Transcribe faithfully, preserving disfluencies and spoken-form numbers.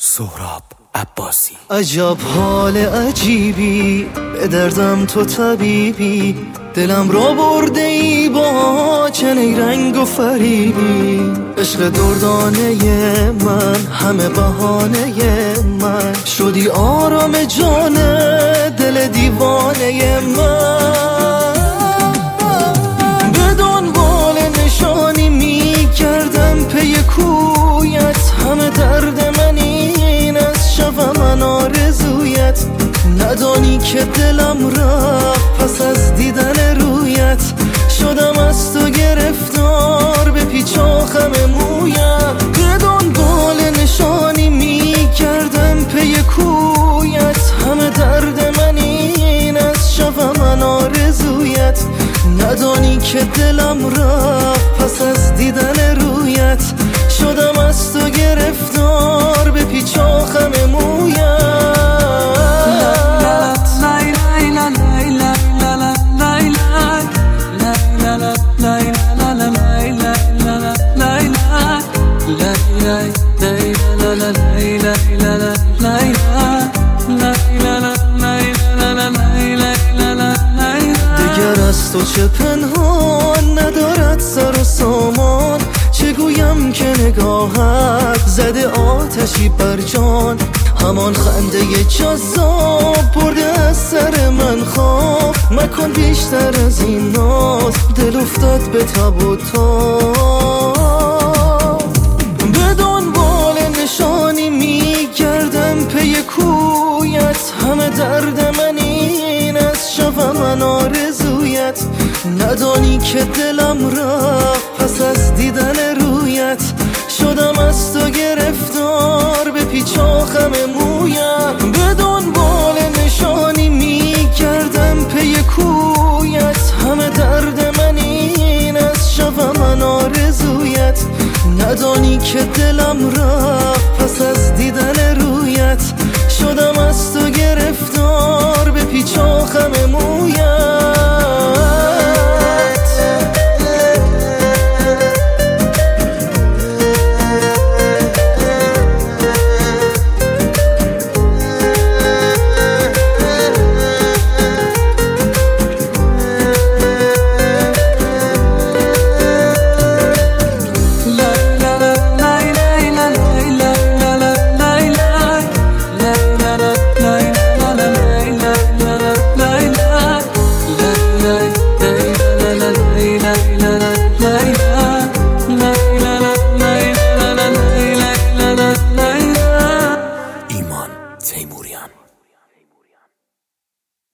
سهراب عباسی. عجب حال عجیبی، به دردم تو طبیبی، دلم را برده ای با چنین رنگ و فریبی. عشق دردانه من، همه بهانه من، شدی آرام جان دل دیوانه من. به دنبال نشانی می کردم پی کویت، همه درد من این از شب من آرزویت. ندانی که دلم رفت پس از دیدن رویت، شدم از تو گرفتار به پیچ و خم مویت. به دنبال نشانی می کردم پی کویت، همه درد من این از شب من آرزویت. ندانی که دلم رفت پس از دیدن رویت، شدم از تو گرفتار به پیچ و خم مویت. دیگر از تو چه پنهان ندارد سر و سامان، چه گویم که نگاهت زده آتشی بر جان. همان خنده جذاب برده از سر من خواب، مکن بیشتر از این ناز، دل افتاد به تب و تاب. به دنبال نشانی می گردم پی کویت، همه درد من این از شب من آرزویت. ندانی که دلم رفت پس از دیدن رویت، شدم از تو گرفتار به پیچ و خم مویت. به دنبال نشانی می کردم پی کویت، همه درد من این از شب من آرزویت. ندانی که دلم رفت پس از دیدن رویت، شدم از تو گرفتار به پیچ و خم مویت. ایمان تیموریان.